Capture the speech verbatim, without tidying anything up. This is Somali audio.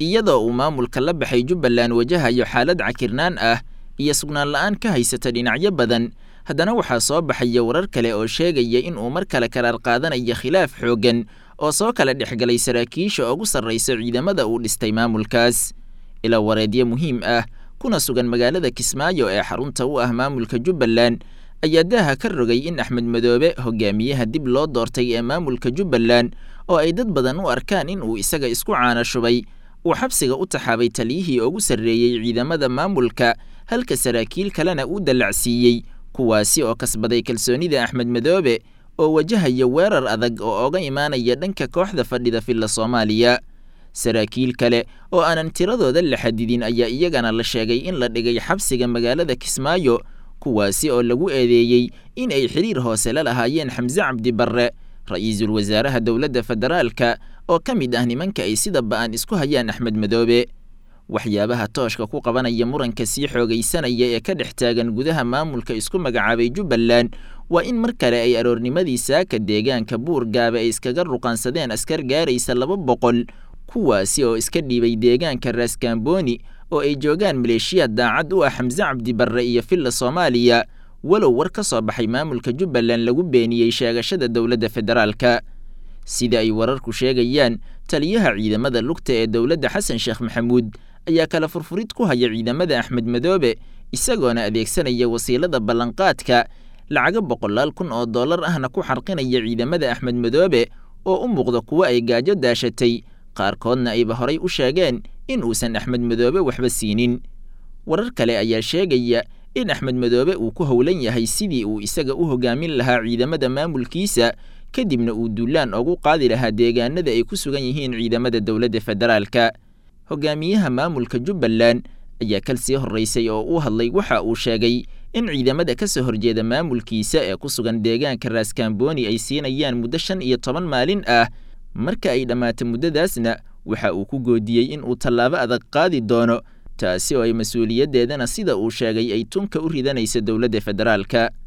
iyadoo uu maamulka la baxay Jubbaland wajahayo xaalad cakirnaan ah iyo sugnaan la'aan ka haysata dhinacyo badan, haddana waxaa soo baxaya warar kale oo sheegaya in uu mar kale karaar qaadanayo khilaaf xooggan oo soo kala dhexgalay saraakiisha ugu sarreysa ciidamada uu dhistay maamulkaas. Ila wareedyo muhiim ah kuna sugan magaalada Kismaayo ee xarunta u ah maamulka Jubbaland ayaa daaha ka rogay in Axmed Madoobe hogaamiyaha dib loo doortay ee maamulka Jubbaland oo ay dad badan u arkaan in uu isaga isku caana shubay uu xabsiga u taxaabay taliyihii ugu sarreeyay ciidamada maamulka, halka saraakiil kalena uu dalacsiiyey, kuwaasi oo kasbaday kalsoonida Axmed Madoobe oo wajahaya weerar adag oo oga imaanaya dhanka kooxda fadhida filla Soomaaliya. Saraakiil kale oo aanan tiradooda la xadidin ayaa iyagana la sheegay in la dhigay xabsiga magaalada Kismaayo, kuwaasi oo lagu eedeeyey in ay xiriir hoose la lahaayeen Xamse Cabdi Barre, ra'iisul wasaaraha dowladda federaalka oo ka mid ah nimanka ay sida ba'an isku hayaan Axmed Madoobe. Waxyaabaha tooshka ku qabanaya muranka sii xoogaysanaya ee ka dhex taagan gudaha maamulka isku magacaabay Jubbaland waa in mar kale ay aroornimadii saaka deegaanka Buurgaabe ay iskaga ruqansadeen askar gaaraysa laba boqol, kuwaasi oo iska dhiibay deegaanka Raaskaambooni oo ay joogaan maleeshiya daacad u ah Xamse Cabdi Barre iyo filla Soomaaliya, walow war ka soo baxay maamulka Jubbaland lagu beeniyey sheegashada dowladda federaalka. Sida ay wararku sheegayaan, taliyaha ciidamada lugta ee dowladda Xasan Sheekh Maxamuud ayaa kala furfurid ku haya ciidamada Axmed Madoobe, isagoona adeegsanaya wasiilada ballanqaadka lacaga boqolaal kun oo dollar ahna ku xarqinaya ciidamada Axmed Madoobe oo u muuqda kuwa ay gaajo daashatay, qaarkoodna ayba horay u sheegeen in uusan Axmed Madoobe waxba siinin. Warar kale ayaa sheegaya in Axmed Madoobe uu ku howlan yahay sidii uu isaga u hogaamin lahaa ciidamada maamulkiisa, kadibna uu duulaan ugu qaadi lahaa deegaanada ay ku sugan yihiin ciidamada dowladda federaalka. Hogaamiyaha maamulka Jubbaland ayaa kal sii horreysay oo u hadlay waxa uu sheegay in ciidamada ka soo horjeeda maamulkiisa ee ku sugan deegaanka Raaskaambooni ay siinayaan muddo shan iyo toban maalin ah, marka ay dhammaato muddadaasna waxa uu ku goodiyey in uu tallaabo adag qaadi doono, taasi oo ay mas-uuliyaddeedana sida uu sheegay ay tunka u ridanaysa dowladda federaalka.